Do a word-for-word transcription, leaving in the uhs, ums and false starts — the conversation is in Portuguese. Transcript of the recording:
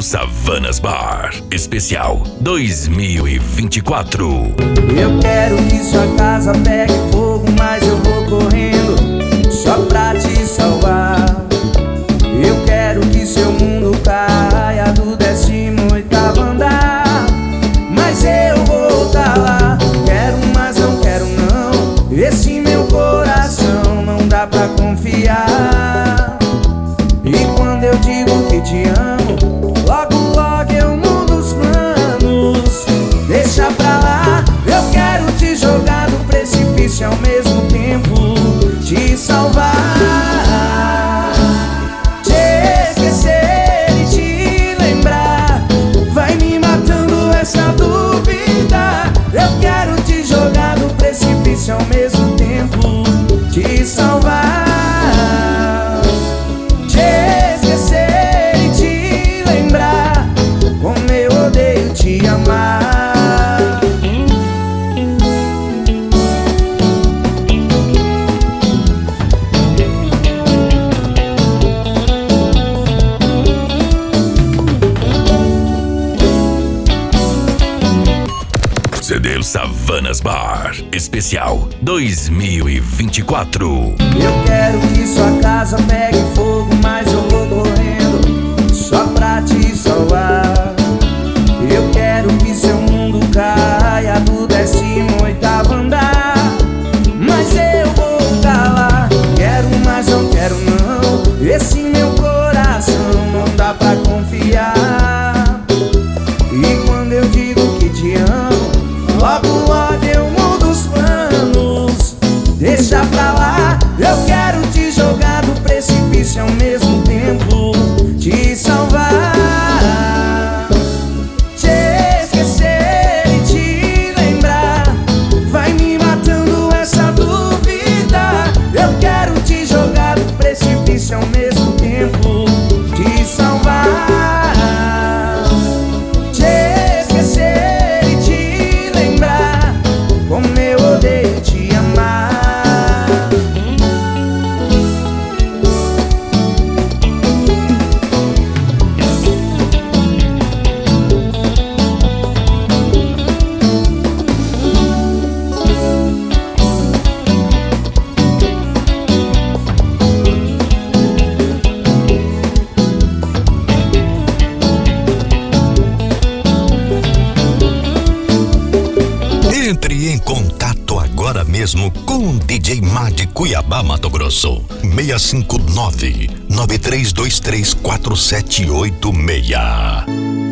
Savanas Bar Especial dois mil e vinte e quatro. Eu quero que sua casa pegue fogo, mas eu vou correndo só pra te salvar. Eu quero que seu mundo caia do décimo oitavo andar, mas eu vou tá lá. Quero, mas não quero não. Esse meu coração não dá pra confiar. E quando eu digo que te amo, logo logo eu mudo os planos. Deixa pra lá. Eu quero te jogar do precipício e ao mesmo tempo te salvar. Te esquecer e te lembrar vai me matando essa dúvida. Eu quero te jogar do precipício e ao mesmo tempo te salvar. Te amar. C D Savanas Bar Especial dois mil e vinte e quatro. Eu quero que sua casa pegue fogo, mas eu vou correndo só pra te salvar. Eu quero que seu mundo caia do décimo oitavo andar, mas eu vou tá lá. Quero, mas não quero não. Esse meu coração não dá pra confiar. E quando eu digo que te amo, logo logo eu mudo os planos. Deixa pra lá. Eu quero te jogar do precipício e ao mesmo tempo te salvar. Ao mesmo tempo te salvar. Te esquecer e te lembrar como eu odeio te amar. Entre em contato agora mesmo com o D J Má de Cuiabá, Mato Grosso. seis cinco nove, nove três dois três, quatro sete oito seis.